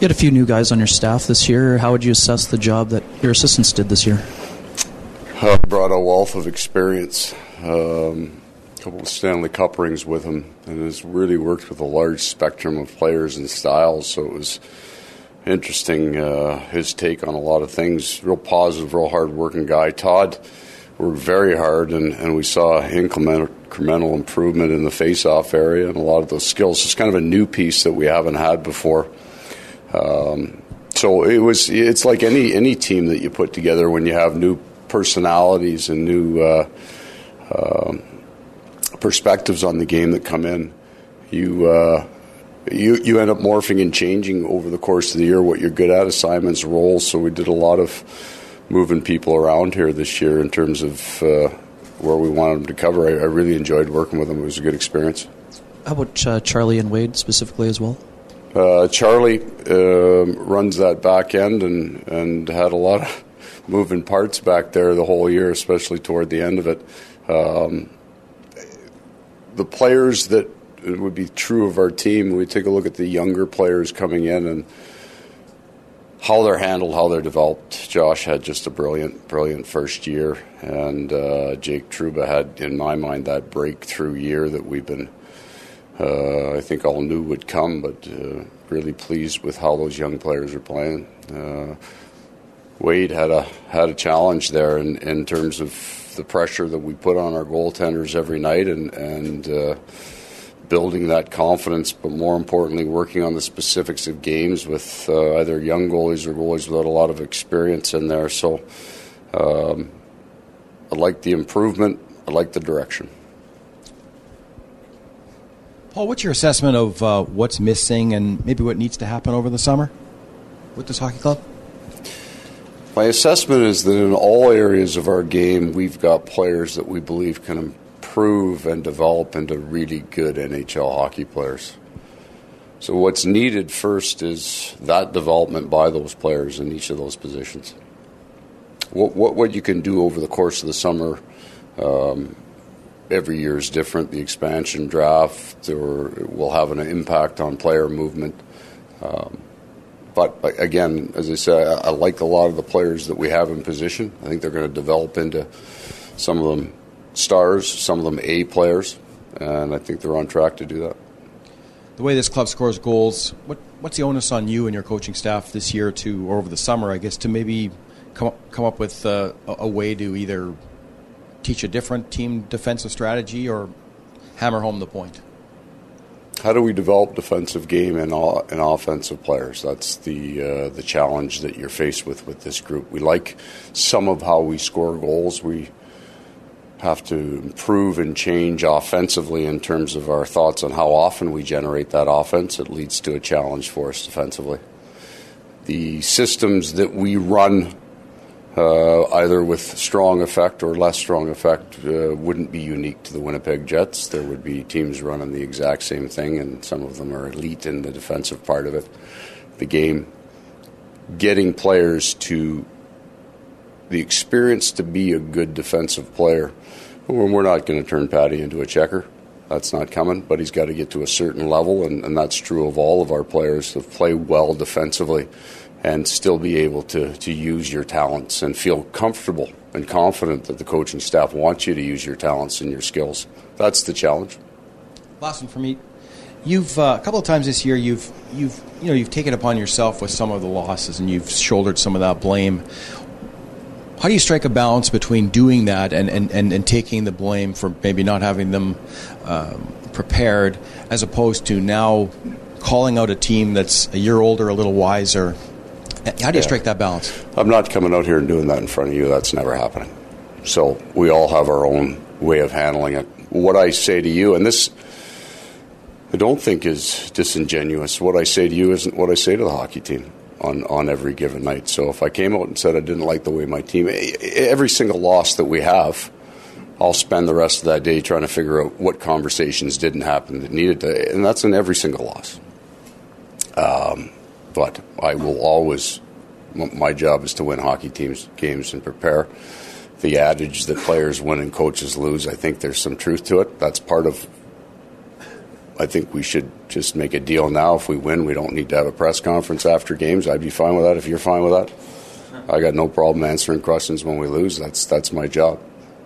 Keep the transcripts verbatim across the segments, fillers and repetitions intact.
You had a few new guys on your staff this year. How would you assess the job that your assistants did this year? Uh, brought a wealth of experience. Um, a couple of Stanley Cup rings with him, and has really worked with a large spectrum of players and styles. So it was interesting, uh, his take on a lot of things. Real positive, real hard-working guy. Todd worked very hard, and, and we saw incremental, incremental improvement in the face-off area and a lot of those skills. It's kind of a new piece that we haven't had before. Um, so it was. It's like any any team that you put together when you have new personalities and new uh, uh, perspectives on the game that come in. You, uh, you you end up morphing and changing over the course of the year what you're good at, assignments, roles. So we did a lot of moving people around here this year in terms of uh, where we wanted them to cover. I, I really enjoyed working with them. It was a good experience. How about uh, Charlie and Wade specifically as well? Uh, Charlie uh, runs that back end and, and had a lot of moving parts back there the whole year, especially toward the end of it. Um, the players that it would be true of our team, we take a look at the younger players coming in and how they're handled, how they're developed. Josh had just a brilliant, brilliant first year, and uh, Jake Trouba had, in my mind, that breakthrough year that we've been, uh, I think all knew would come, but uh, really pleased with how those young players are playing. Uh, Wade had a had a challenge there in, in terms of the pressure that we put on our goaltenders every night, and and uh, building that confidence, but more importantly, working on the specifics of games with uh, either young goalies or goalies without a lot of experience in there. So um, I like the improvement. I like the direction. Paul, what's your assessment of uh, what's missing and maybe what needs to happen over the summer with this hockey club? My assessment is that in all areas of our game, we've got players that we believe can improve and develop into really good N H L hockey players. So what's needed first is that development by those players in each of those positions. What what, what you can do over the course of the summer, um, every year is different. The expansion draft or will have an impact on player movement. Um, But again, as I said, I like a lot of the players that we have in position. I think they're going to develop into some of them stars, some of them A players, and I think they're on track to do that. The way this club scores goals, what what's the onus on you and your coaching staff this year to, or over the summer, I guess, to maybe come up, come up with uh, a, a way to either teach a different team defensive strategy or hammer home the point? How do we develop defensive game and, all, and offensive players? That's the uh, the challenge that you're faced with with this group. We like some of how we score goals. We have to improve and change offensively in terms of our thoughts on how often we generate that offense. It leads to a challenge for us defensively. The systems that we run, uh, either with strong effect or less strong effect, uh, wouldn't be unique to the Winnipeg Jets. There would be teams running the exact same thing, and some of them are elite in the defensive part of it. The game, getting players to the experience to be a good defensive player. We're not going to turn Patty into a checker. That's not coming, but he's got to get to a certain level, and, and that's true of all of our players, to play well defensively and still be able to, to use your talents and feel comfortable and confident that the coaching staff wants you to use your talents and your skills. That's the challenge. Last one for me. You've uh, a couple of times this year you've you've you know you've taken upon yourself with some of the losses and you've shouldered some of that blame. How do you strike a balance between doing that and, and, and, and taking the blame for maybe not having them um, prepared, as opposed to now calling out a team that's a year older, a little wiser? How do you yeah. strike that balance? I'm not coming out here and doing that in front of you. That's never happening. So we all have our own way of handling it. What I say to you, and this I don't think is disingenuous, what I say to you isn't what I say to the hockey team on, on every given night. So if I came out and said I didn't like the way my team, every single loss that we have, I'll spend the rest of that day trying to figure out what conversations didn't happen that needed to, and that's in every single loss. Um, but I will always, my job is to win hockey teams games and prepare. The adage that players win and coaches lose, I think there's some truth to it. That's part of I think we should just make a deal now. If we win, we don't need to have a press conference after games. I'd be fine with that if you're fine with that. I got no problem answering questions when we lose. That's that's my job.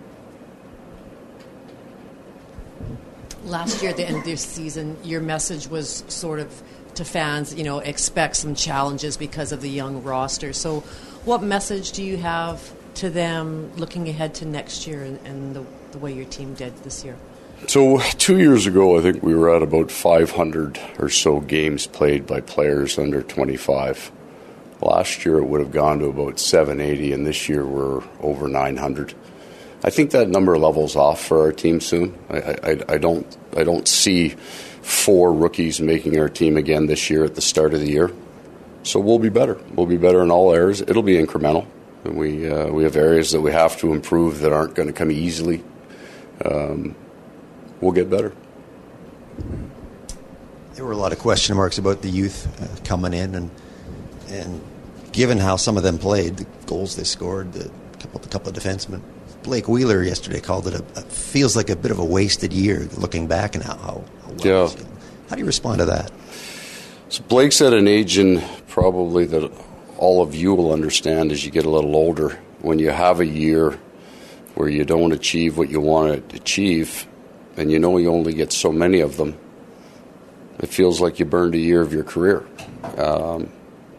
Last year at the end of this season, your message was sort of to fans, you know, expect some challenges because of the young roster. So what message do you have to them looking ahead to next year and, and the, the way your team did this year? So two years ago, I think we were at about five hundred or so games played by players under twenty-five. Last year, it would have gone to about seven eighty, and this year we're over nine hundred. I think that number levels off for our team soon. I, I, I don't I don't see four rookies making our team again this year at the start of the year. So we'll be better. We'll be better in all areas. It'll be incremental. And we uh, we have areas that we have to improve that aren't going to come easily. Um, we'll get better. There were a lot of question marks about the youth uh, coming in, and and given how some of them played, the goals they scored, the couple, the couple of defensemen. Blake Wheeler yesterday called it a, a feels like a bit of a wasted year, looking back and how, how, how well yeah. he's doing. How do you respond to that? So Blake's at an age, and probably that all of you will understand as you get a little older, when you have a year where you don't achieve what you want to achieve, and you know you only get so many of them, it feels like you burned a year of your career. Um,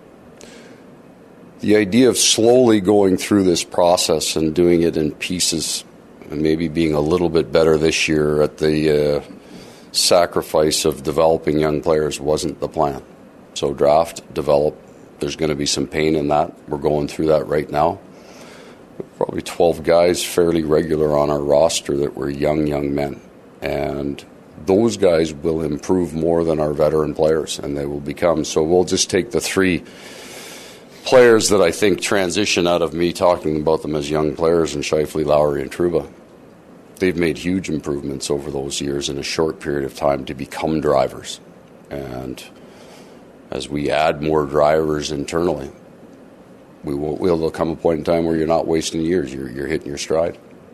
the idea of slowly going through this process and doing it in pieces, and maybe being a little bit better this year at the uh, sacrifice of developing young players wasn't the plan. So draft, develop, there's going to be some pain in that. We're going through that right now. Probably twelve guys fairly regular on our roster that were young, young men. And those guys will improve more than our veteran players, and they will become. So we'll just take the three players that I think transition out of me talking about them as young players, and Scheifele, Lowry, and Trouba. They've made huge improvements over those years in a short period of time to become drivers. And as we add more drivers internally, we will there'll come a point in time where you're not wasting years. You're, you're hitting your stride.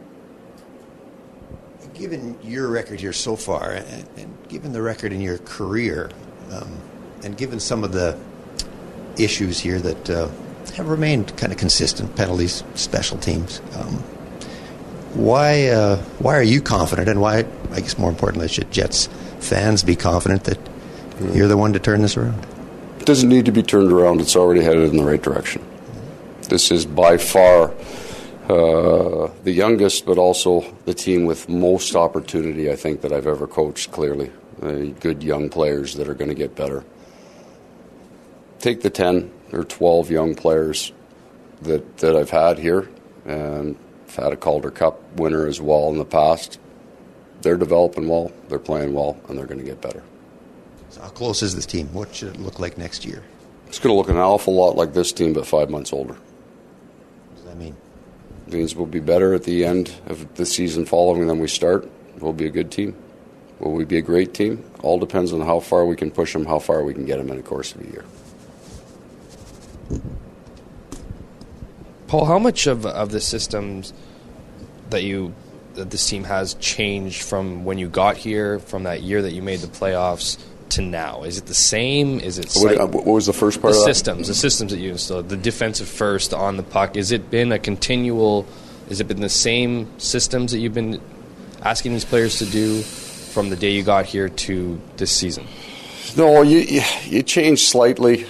Given your record here so far, and, and given the record in your career, um, and given some of the issues here that uh, have remained kind of consistent, penalties, special teams, um, why uh, why are you confident, and why, I guess more importantly, should Jets fans be confident that mm. you're the one to turn this around? It doesn't need to be turned around. It's already headed in the right direction. This is by far uh, the youngest, but also the team with most opportunity, I think, that I've ever coached, clearly. Uh, good young players that are going to get better. Take the ten or twelve young players that, that I've had here, and I've had a Calder Cup winner as well in the past. They're developing well, they're playing well, and they're going to get better. So how close is this team? What should it look like next year? It's going to look an awful lot like this team, but five months older. What does that mean? It means we'll be better at the end of the season following than we start. We'll be a good team. Will we be a great team? All depends on how far we can push them, how far we can get them in the course of a year. Paul, how much of of the systems that you that this team has changed from when you got here, from that year that you made the playoffs to now? Is it the same? Is it what, uh, what was the first part the of that? systems, the systems that you installed, the defensive first on the puck? Has it been a continual? Has it been the same systems that you've been asking these players to do from the day you got here to this season? No, you you, you change slightly.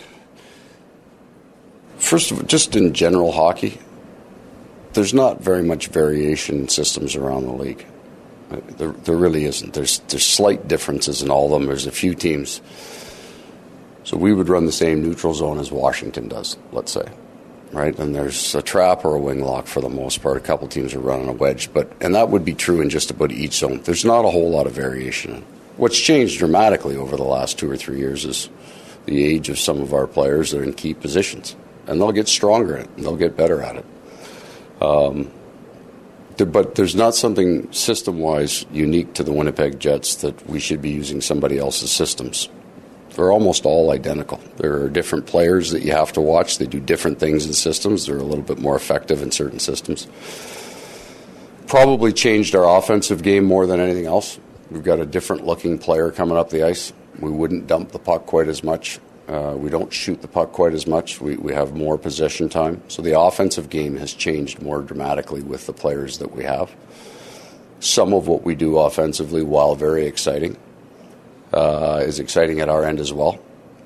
First of all, just in general hockey, there's not very much variation in systems around the league. There, there really isn't. There's there's slight differences in all of them. There's a few teams. So we would run the same neutral zone as Washington does, let's say, right? And there's a trap or a wing lock for the most part. A couple teams are running a wedge, but and that would be true in just about each zone. There's not a whole lot of variation. What's changed dramatically over the last two or three years is the age of some of our players that are in key positions. And they'll get stronger at it, and they'll get better at it. Um, there, but there's not something system-wise unique to the Winnipeg Jets that we should be using somebody else's systems. They're almost all identical. There are different players that you have to watch. They do different things in systems. They're a little bit more effective in certain systems. Probably changed our offensive game more than anything else. We've got a different-looking player coming up the ice. We wouldn't dump the puck quite as much. Uh, we don't shoot the puck quite as much. We, we have more possession time. So the offensive game has changed more dramatically with the players that we have. Some of what we do offensively, while very exciting, uh, is exciting at our end as well.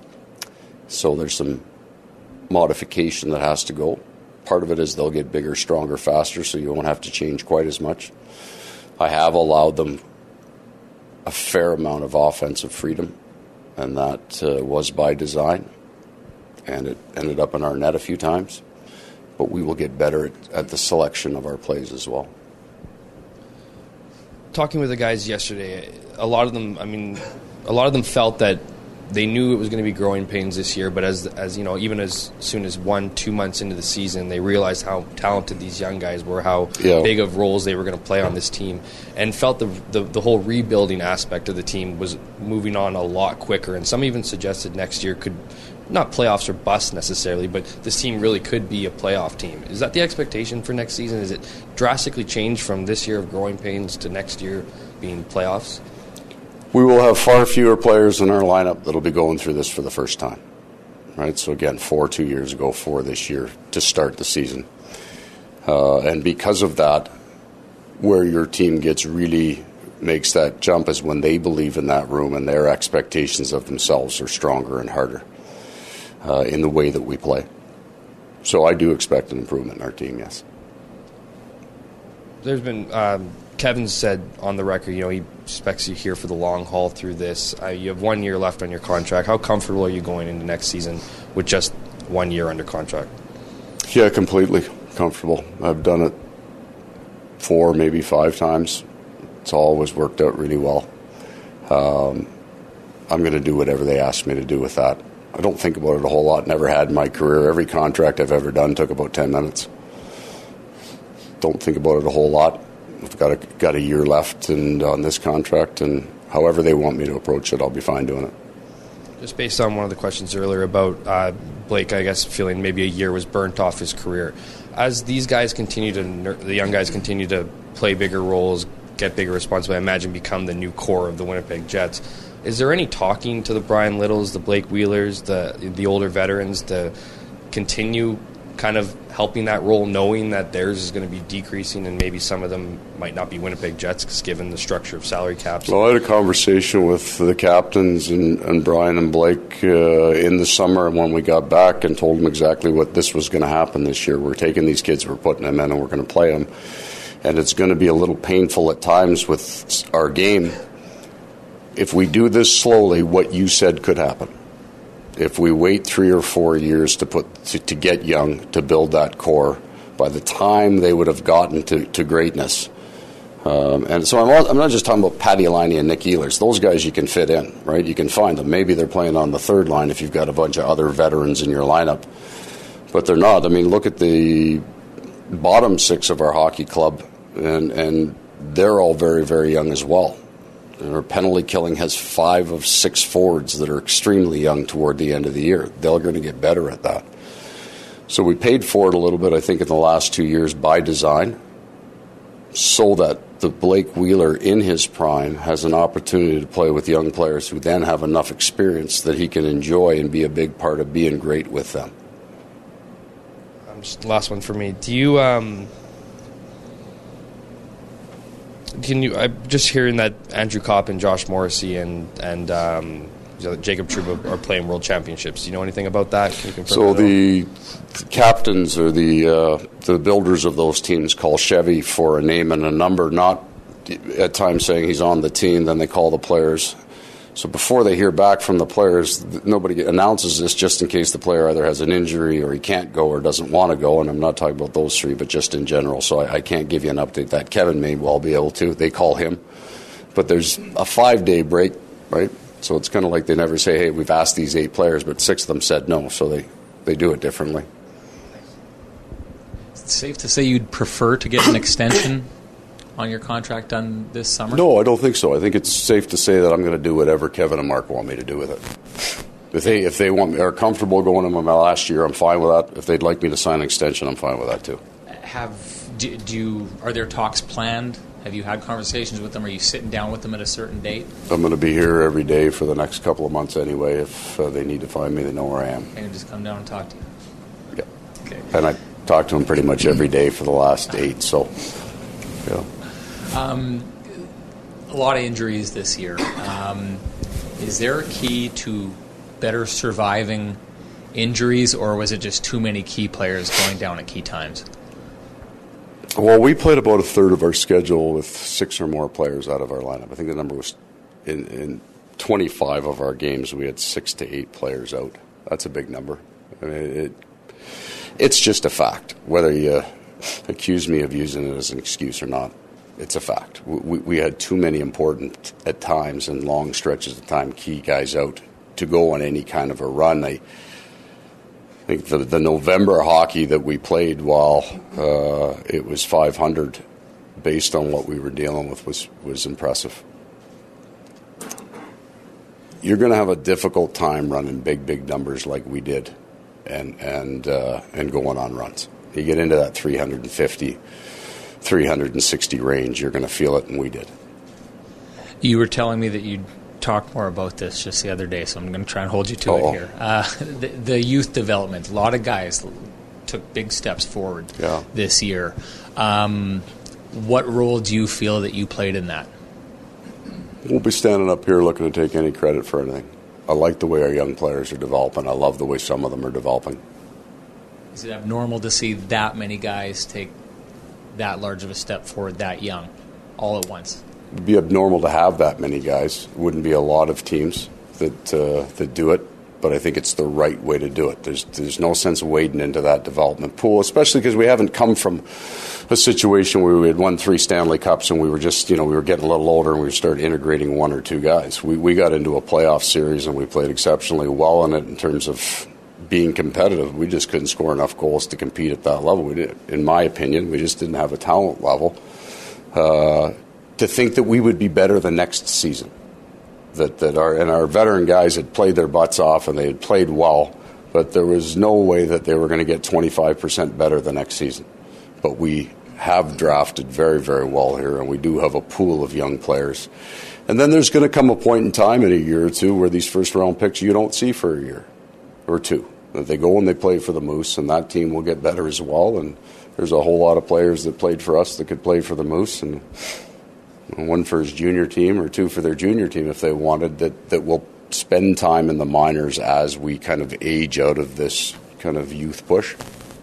So there's some modification that has to go. Part of it is they'll get bigger, stronger, faster, so you won't have to change quite as much. I have allowed them a fair amount of offensive freedom, and that uh, was by design, and it ended up in our net a few times. But we will get better at, at the selection of our plays as well. Talking with the guys yesterday, a lot of them, I mean, a lot of them felt that they knew it was going to be growing pains this year, but as as you know, even as soon as one, two months into the season, they realized how talented these young guys were, how yeah. big of roles they were going to play on this team, and felt the, the the whole rebuilding aspect of the team was moving on a lot quicker. And some even suggested next year could, not playoffs or bust necessarily, but this team really could be a playoff team. Is that the expectation for next season? Is it drastically changed from this year of growing pains to next year being playoffs? We will have far fewer players in our lineup that will be going through this for the first time. Right? So again, four two years ago, four this year to start the season. Uh, and because of that, where your team gets really makes that jump is when they believe in that room and their expectations of themselves are stronger and harder uh, in the way that we play. So I do expect an improvement in our team, yes. There's been... Um Kevin said on the record, you know, he expects you here for the long haul through this. Uh, you have one year left on your contract. How comfortable are you going into next season with just one year under contract? Yeah, completely comfortable. I've done it four, maybe five times. It's always worked out really well. Um, I'm going to do whatever they ask me to do with that. I don't think about it a whole lot. Never had in my career. Every contract I've ever done took about ten minutes. Don't think about it a whole lot. We've got a, got a year left and on this contract, and however they want me to approach it, I'll be fine doing it. Just based on one of the questions earlier about uh, Blake, I guess, feeling maybe a year was burnt off his career. As these guys continue to, the young guys continue to play bigger roles, get bigger responsibility, I imagine become the new core of the Winnipeg Jets, is there any talking to the Brian Littles, the Blake Wheelers, the the older veterans to continue kind of helping that role, knowing that theirs is going to be decreasing and maybe some of them might not be Winnipeg Jets given the structure of salary caps? Well, I had a conversation with the captains and, and Brian and Blake uh, in the summer when we got back and told them exactly what this was going to happen this year. We're taking these kids, we're putting them in, and we're going to play them. And it's going to be a little painful at times with our game. If we do this slowly, what you said could happen. If we wait three or four years to put to, to get young, to build that core, by the time they would have gotten to, to greatness. Um, and so I'm not, I'm not just talking about Patty Laine and Nick Ehlers. Those guys you can fit in, right? You can find them. Maybe they're playing on the third line if you've got a bunch of other veterans in your lineup. But they're not. I mean, look at the bottom six of our hockey club, and, and they're all very, very young as well. Our penalty killing has five of six forwards that are extremely young toward the end of the year. They're going to get better at that. So we paid for it a little bit, I think, in the last two years by design, so that the Blake Wheeler in his prime has an opportunity to play with young players who then have enough experience that he can enjoy and be a big part of being great with them. Um, just last one for me. Do you... Um Can you? I'm just hearing that Andrew Kopp and Josh Morrissey and and um, Jacob Trouba are playing world championships. Do you know anything about that? Can you confirm so that the, the captains or the uh, the builders of those teams call Chevy for a name and a number, not at times saying he's on the team. Then they call the players. So before they hear back from the players, nobody announces this just in case the player either has an injury or he can't go or doesn't want to go. And I'm not talking about those three, but just in general. So I, I can't give you an update. That Kevin may well be able to. They call him. But there's a five-day break, right? So it's kind of like they never say, hey, we've asked these eight players, but six of them said no. So they, they do it differently. Is it safe to say you'd prefer to get an extension on your contract done this summer? No, I don't think so. I think it's safe to say that I'm going to do whatever Kevin and Mark want me to do with it. If they if they want me, are comfortable going in my last year, I'm fine with that. If they'd like me to sign an extension, I'm fine with that too. Have do, do you, are there talks planned Have you had conversations with them? Are you sitting down with them at a certain date? I'm going to be here every day for the next couple of months anyway. If uh, they need to find me, they know where I am. And just come down and talk to you? Yeah. Okay. And I talk to them pretty much every day for the last eight, so, yeah. Um, a lot of injuries this year. Um, is there a key to better surviving injuries, or was it just too many key players going down at key times? Well, we played about a third of our schedule with six or more players out of our lineup. I think the number was in, in twenty-five of our games, we had six to eight players out. That's a big number. I mean, it, it's just a fact. Whether you accuse me of using it as an excuse or not, it's a fact. We, we had too many important, at times, and long stretches of time, key guys out to go on any kind of a run. I, I think the, the November hockey that we played while uh, it was five hundred, based on what we were dealing with, was, was impressive. You're going to have a difficult time running big, big numbers like we did and and uh, and going on runs. You get into that three fifty, three sixty range, you're going to feel it, and we did. You were telling me that you'd talk more about this just the other day, so I'm going to try and hold you to Uh-oh. it here. Uh, the, the youth development, a lot of guys took big steps forward yeah. this year. Um, what role do you feel that you played in that? Won't be standing up here looking to take any credit for anything. I like the way our young players are developing. I love the way some of them are developing. Is it abnormal to see that many guys take that large of a step forward that young, all at once? It would be abnormal to have that many guys. It wouldn't be a lot of teams that uh, that do it, but I think it's the right way to do it. There's there's no sense of wading into that development pool, especially because we haven't come from a situation where we had won three Stanley Cups and we were just, you know, we were getting a little older and we started integrating one or two guys. We we got into a playoff series and we played exceptionally well in it in terms of being competitive. We just couldn't score enough goals to compete at that level. We did, in my opinion, we just didn't have a talent level uh, to think that we would be better the next season. That that our and our veteran guys had played their butts off and they had played well, but there was no way that they were going to get twenty-five percent better the next season. But we have drafted very, very well here, and we do have a pool of young players. And then there's going to come a point in time in a year or two where these first-round picks you don't see for a year or two. That they go and they play for the Moose, and that team will get better as well. And there's a whole lot of players that played for us that could play for the Moose, and one for his junior team or two for their junior team if they wanted, that, that will spend time in the minors as we kind of age out of this kind of youth push.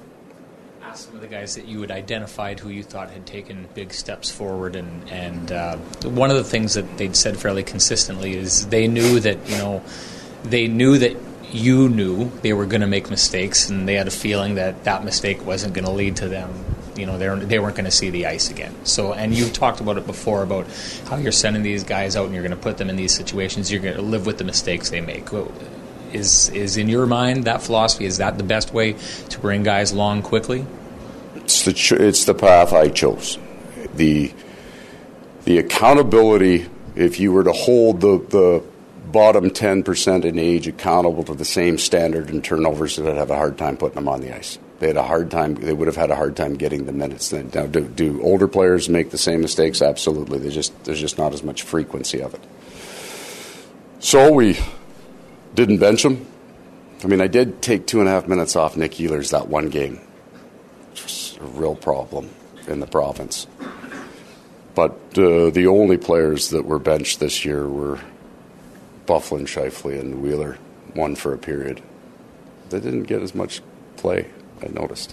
Some of the guys that you had identified who you thought had taken big steps forward, and and uh, one of the things that they'd said fairly consistently is they knew that, you know, they knew that you knew they were going to make mistakes, and they had a feeling that that mistake wasn't going to lead to them, you know, they they weren't going to see the ice again. So, and you've talked about it before about how you're sending these guys out and you're going to put them in these situations, you're going to live with the mistakes they make. Is is in your mind that philosophy, is that the best way to bring guys along quickly? It's the ch- it's the path I chose. The the accountability, if you were to hold the, the bottom ten percent in age accountable to the same standard in turnovers, they'd have a hard time putting them on the ice. They had a hard time. They would have had a hard time getting the minutes. Now, do, do older players make the same mistakes? Absolutely. They just there's just not as much frequency of it. So we didn't bench them. I mean, I did take two and a half minutes off Nick Ehlers that one game. A real problem in the province. But uh, the only players that were benched this year were Byfuglien, Scheifele, and Wheeler, one for a period. They didn't get as much play, I noticed.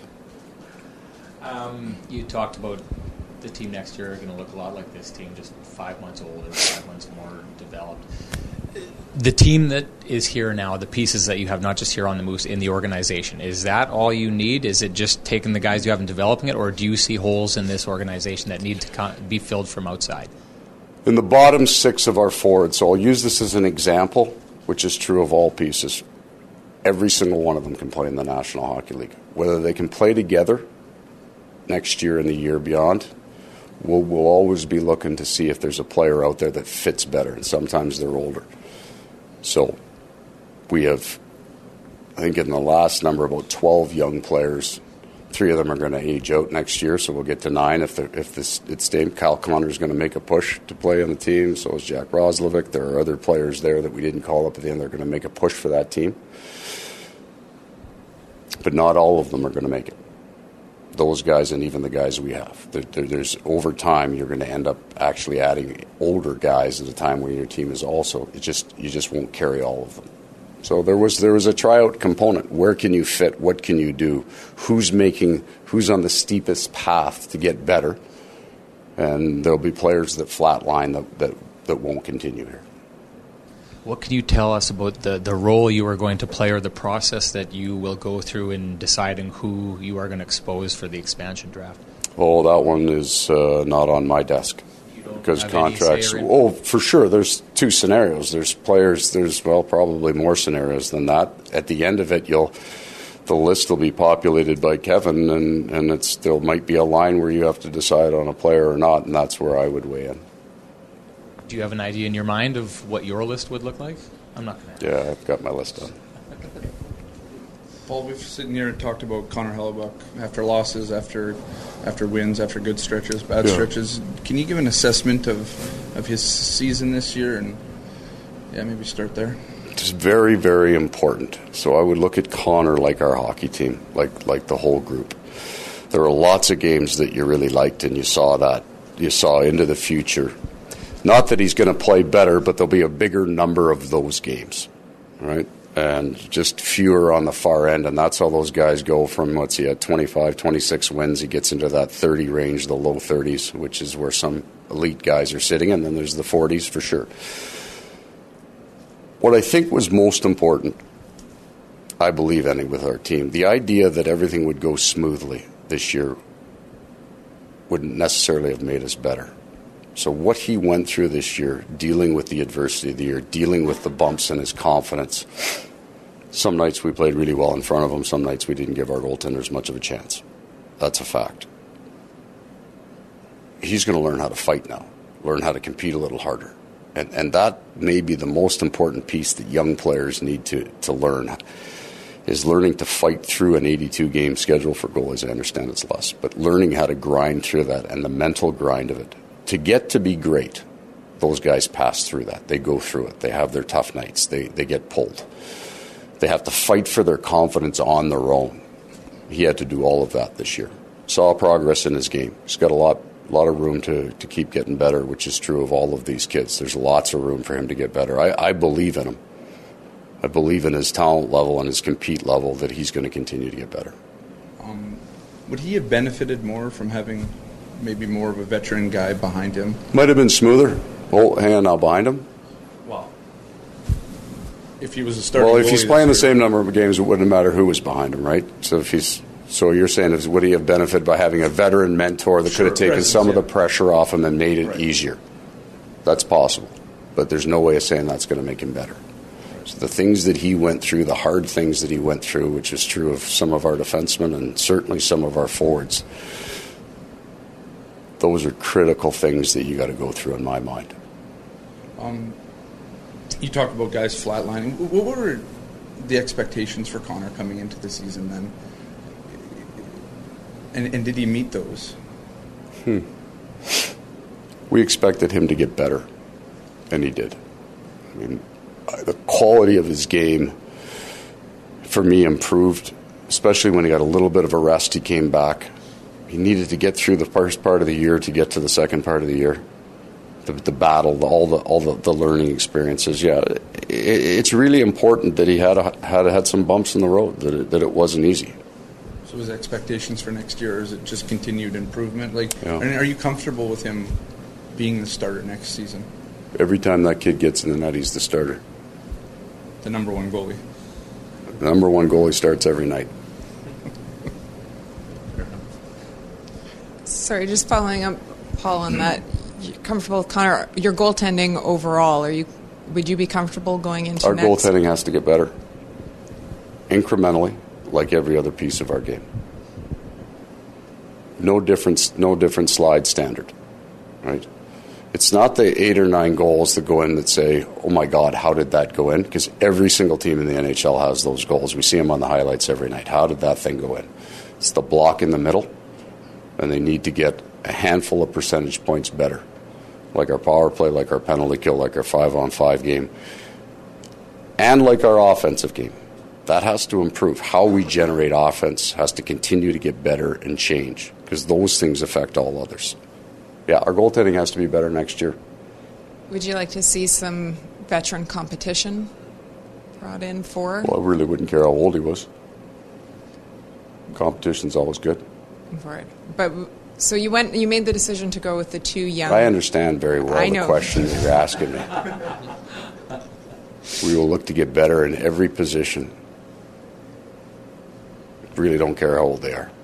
Um, you talked about the team next year are going to look a lot like this team, just five months older, five months more developed. The team that is here now, the pieces that you have, not just here on the Moose, in the organization, is that all you need? Is it just taking the guys you have and developing it, or do you see holes in this organization that need to be filled from outside? In the bottom six of our forwards, so I'll use this as an example, which is true of all pieces. Every single one of them can play in the National Hockey League. Whether they can play together next year and the year beyond, we'll, we'll always be looking to see if there's a player out there that fits better, and sometimes they're older. So we have, I think in the last number, about twelve young players Three of them are going to age out next year, so we'll get to nine. If the, if this it's staying, Kyle Connor is going to make a push to play on the team. So is Jack Roslovic. There are other players there that we didn't call up at the end. They're going to make a push for that team, but not all of them are going to make it. Those guys and even the guys we have. There, there, there's over time you're going to end up actually adding older guys at a time where your team is also. It just you just won't carry all of them. So there was there was a tryout component. Where can you fit? What can you do? Who's making? Who's on the steepest path to get better? And there'll be players that flatline that, that that won't continue here. What can you tell us about the, the role you are going to play or the process that you will go through in deciding who you are going to expose for the expansion draft? Oh, that one is uh, not on my desk. Because contracts, oh, for sure, there's two scenarios. There's players, there's, well, probably more scenarios than that. At the end of it, you'll, the list will be populated by Kevin, and, and it's there might be a line where you have to decide on a player or not, and that's where I would weigh in. Do you have an idea in your mind of what your list would look like? I'm not going to. Yeah, I've got my list done. Paul, we've sitting here and talked about Connor Hellebuck after losses, after after wins, after good stretches, bad yeah. stretches. Can you give an assessment of of his season this year? And yeah, maybe start there. It's very, very important. So I would look at Connor like our hockey team, like like the whole group. There are lots of games that you really liked, and you saw that. You saw into the future. Not that he's going to play better, but there'll be a bigger number of those games, right? And just fewer on the far end, and that's how those guys go from, what's he at, twenty-five, twenty-six wins. He gets into that thirty range, the low thirties, which is where some elite guys are sitting, and then there's the forties for sure. What I think was most important, I believe, ending with our team, the idea that everything would go smoothly this year wouldn't necessarily have made us better. So what he went through this year, dealing with the adversity of the year, dealing with the bumps in his confidence, some nights we played really well in front of him, some nights we didn't give our goaltenders much of a chance. That's a fact. He's going to learn how to fight now, learn how to compete a little harder. And and that may be the most important piece that young players need to, to learn, is learning to fight through an eighty-two game schedule for goalies. I understand it's less, but learning how to grind through that and the mental grind of it. To get to be great, those guys pass through that. They go through it. They have their tough nights. They they get pulled. They have to fight for their confidence on their own. He had to do all of that this year. Saw progress in his game. He's got a lot lot of room to, to keep getting better, which is true of all of these kids. There's lots of room for him to get better. I, I believe in him. I believe in his talent level and his compete level that he's going to continue to get better. Um, would he have benefited more from having maybe more of a veteran guy behind him? Might have been smoother. Oh, hand now behind him. Well, if he was a starting Well, if he's playing the year, same number of games, it wouldn't matter who was behind him, right? So if he's, so you're saying, is, would he have benefited by having a veteran mentor that sure, could have taken presence, some yeah. of the pressure off him and made it right. easier? That's possible, but there's no way of saying that's going to make him better. So the things that he went through, the hard things that he went through, which is true of some of our defensemen and certainly some of our forwards, those are critical things that you got to go through in my mind. Um, you talked about guys flatlining. What were the expectations for Connor coming into the season then? And, and did he meet those? Hmm. We expected him to get better, and he did. I mean, the quality of his game, for me, improved, especially when he got a little bit of a rest. He came back. He needed to get through the first part of the year to get to the second part of the year. The, the battle, the, all the all the, the learning experiences. Yeah, it, it's really important that he had a, had had some bumps in the road. That it, that it wasn't easy. So, his expectations for next year, or is it just continued improvement? Like, yeah. are, are you comfortable with him being the starter next season? Every time that kid gets in the net, he's the starter. The number one goalie. The number one goalie starts every night. Sorry, just following up, Paul, on that. You're comfortable with Connor? Your goaltending overall, are you? Would you be comfortable going into our next? goaltending has to get better, incrementally, like every other piece of our game. No difference. No different slide standard, right? It's not the eight or nine goals that go in that say, "Oh my God, how did that go in?" Because every single team in the N H L has those goals. We see them on the highlights every night. How did that thing go in? It's the block in the middle, and they need to get a handful of percentage points better, like our power play, like our penalty kill, like our five-on-five game, and like our offensive game. That has to improve. How we generate offense has to continue to get better and change, because those things affect all others. Yeah, our goaltending has to be better next year. Would you like to see some veteran competition brought in for? Well, I really wouldn't care how old he was. Competition's always good. For it. But so you went, you made the decision to go with the two young. I understand very well I the know. question that you're asking me. We will look to get better in every position. Really don't care how old they are.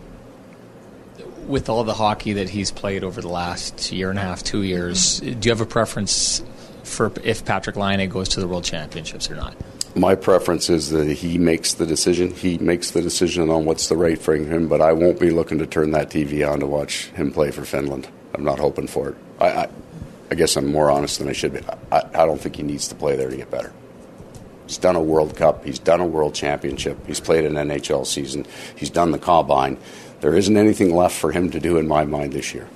With all the hockey that he's played over the last year and a half, two years, do you have a preference for if Patrick Laine goes to the World Championships or not? My preference is that he makes the decision. He makes the decision on what's the right for him, but I won't be looking to turn that T V on to watch him play for Finland. I'm not hoping for it. I, I, I guess I'm more honest than I should be. I, I don't think he needs to play there to get better. He's done a World Cup. He's done a World Championship. He's played an N H L season. He's done the Combine. There isn't anything left for him to do in my mind this year.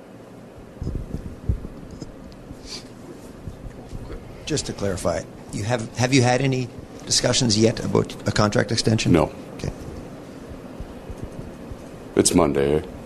Just to clarify, you have have you had any discussions yet about a contract extension? No. Okay. It's Monday, eh?